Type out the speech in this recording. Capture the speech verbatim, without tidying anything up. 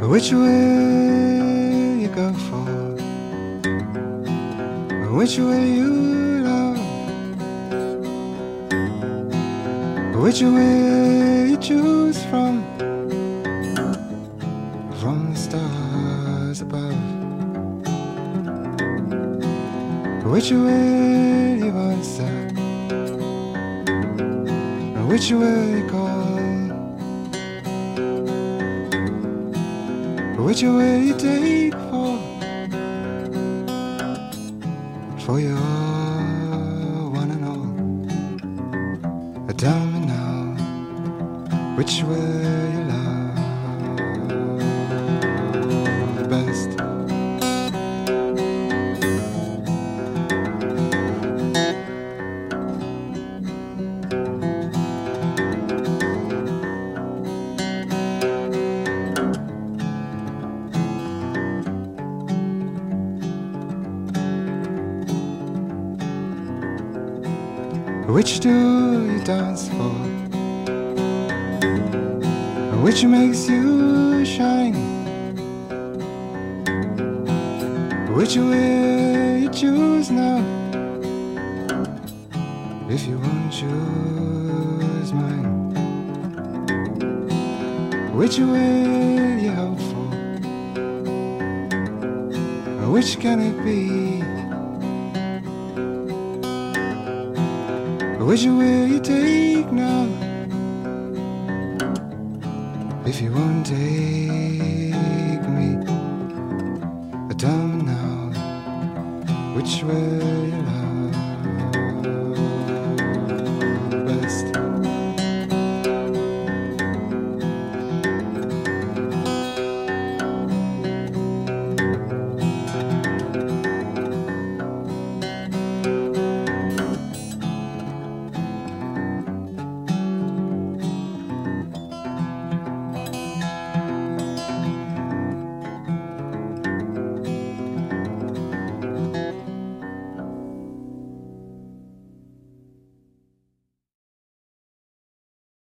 Which way you go for? Which way you love? Which way you choose from? From the stars above. Which way you answer? Which way you call? Which way you take for? For your one and all. Tell me now, which way you love best? Which do you dance for? Which makes you shine? Which way you choose now? If you won't choose mine, which way you hope for? Which can it be? Which way you take now? If you won't take me, tell me now, which way you love?